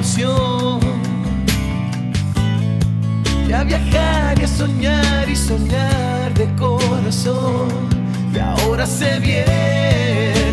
emoción. Y a viajar y a soñar de corazón. Y ahora se viene